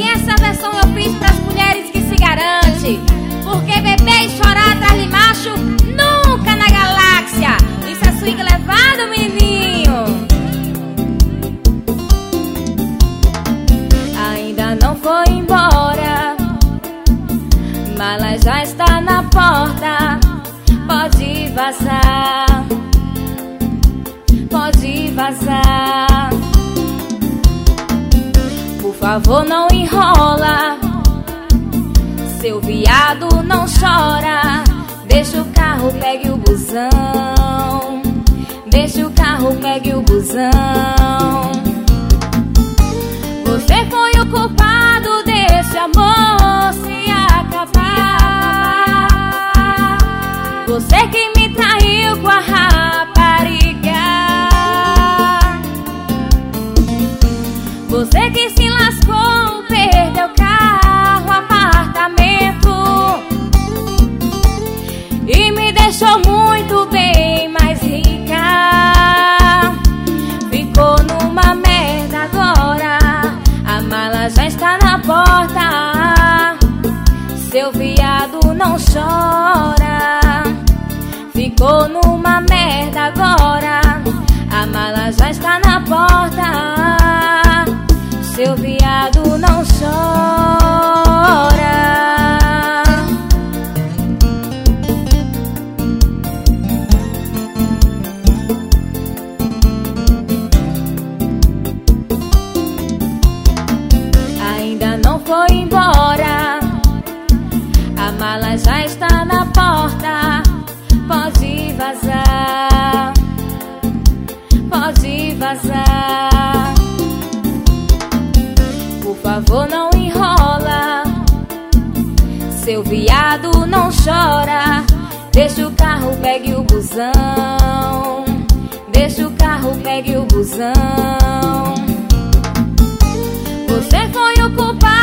E essa versão eu fiz pras mulheres que se garantem, porque beber e chorar atrás de macho nunca na galáxia. Isso é swing levado, menininho. Ainda não foi embora, mala já está na porta. Pode vazar, pode vazar. Por favor, não enrola, seu viado não chora. Deixa o carro, pegue o busão. Deixa o carro, pegue o busão. Você foi o culpado desse amor se acabar. Você que me traiu com a rapariga. Você que se lascou, perdeu carro, apartamento e me deixou muito bem mais rica. Ficou numa merda agora, a mala já está na porta. Seu viado não chora. Ficou numa merda agora, a mala já está na porta. Seu viado não chora. Ainda não foi embora, a mala já está na porta. Pode vazar, pode vazar. Por favor, não enrola, seu viado não chora. Deixa o carro, pegue o busão. Deixa o carro, pegue o busão. Você foi o culpado